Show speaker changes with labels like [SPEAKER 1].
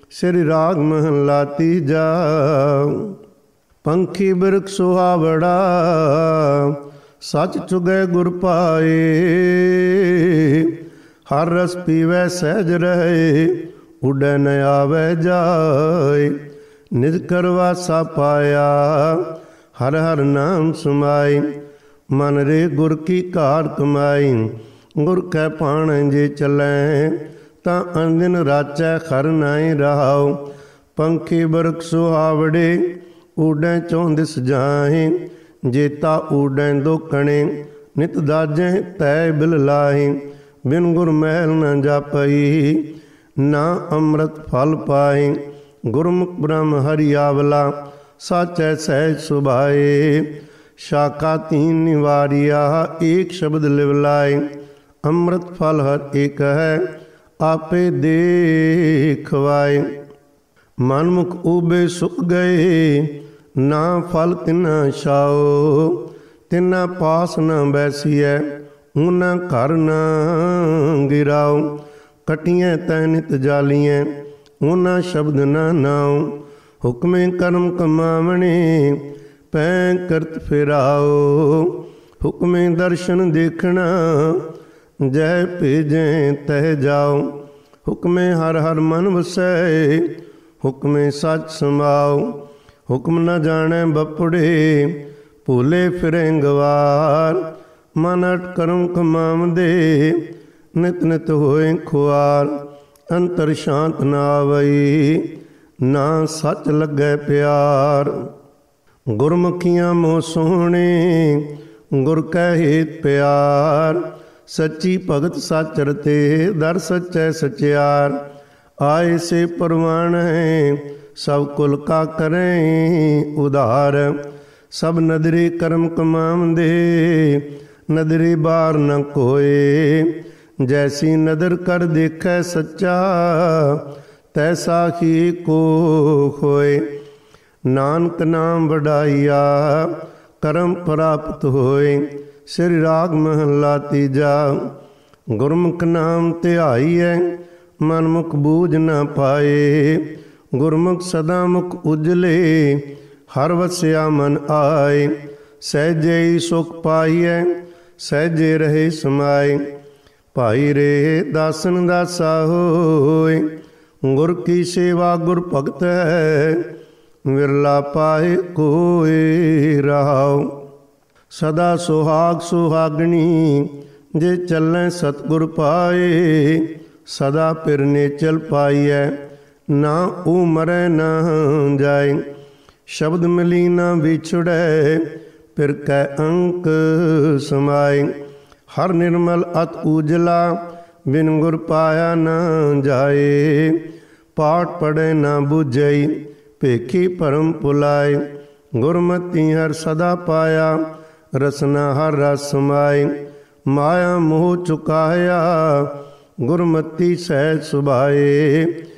[SPEAKER 1] श्री राग महला तीजा। पंखी बिरख सुहावड़ा सच चुगै गुर पाए। हर रस पीवै सहज रहे उड़ै न आवे जाए। निज करवासा पाया हर हर नाम समाई। मन रे गुर की कार कमाई। गुर कै पाण जे चलै तां अनदिन राचै खर नाई रहाओ। पंखी बिरख सुहावड़े ऊडै चौंदिस जाए। जेता ऊडै दोकणे नित दाजै तै बिल लाए। बिन गुर महल न जापई ना अमृत फल पाए। गुरमुख ब्रह्म हरि आवला साचै सहज सुभाए। शाखा तीन निवारिया एक शब्द लिव लाए। अमृत फल हर एक है आपे देखवाए। मन मुख ऊबे सुख गए ना फल तिना छाओ। तिना पास न बैसीऐ ऊना घर न गिराओ। कटियाँ तै नित जालियाँ ऊना शब्द न नाओ। हुक्मे कर्म कमावणे पै करत फिराओ। हुक्मे दर्शन देखना जय भेजें तह जाओ। हुक्मे हर हर मन वसै हुक्मे सच समाओ। हुक्म न जाने बपुड़े भूले फिरें गवार। मन अट कर्म कमावदे नित नित होए खुआर। अंतर शांत न आवई ना सच लगे प्यार। गुरमुखियाँ मोह सोहणे गुर कै हेत प्यार। सच्ची भगत सच रते दर सच्चै सचियार। आए से परवान है सब कुल का करें उधार। सब नदरे कर्म कमावदे नदरे बार न कोय। जैसी नदर कर देखै सच्चा तैसा ही को होए। नानक नाम बढ़ाइया करम प्राप्त होए। श्री राग महला तीजा। गुरमुख नाम ध्याईऐ मन मुख बूझ न पाए। गुरमुख सदा मुख उजले हर वस्या मन आए। सहजे ही सुख पाइए सहजे रहे समाए। भाई रे दासन दासा होए गुर की सेवा गुर भगत है। विरला पाए कोई रहाओ। सदा सुहाग सुहागणी जे चलें सतगुर पाए। सदा फिरने चल पाइए ना ऊ मरै न जाए। शब्द मिली न बिछुड़ै फिर कै अंक समाए। हर निर्मल अत उजला बिन गुर पाया न जाए। पाठ पढ़े न बुझई भेखी परम पुलाए। गुरमति हर सदा पाया रसना हर रस समाए। माया मोह चुकाया गुरमति सहज सुभाए।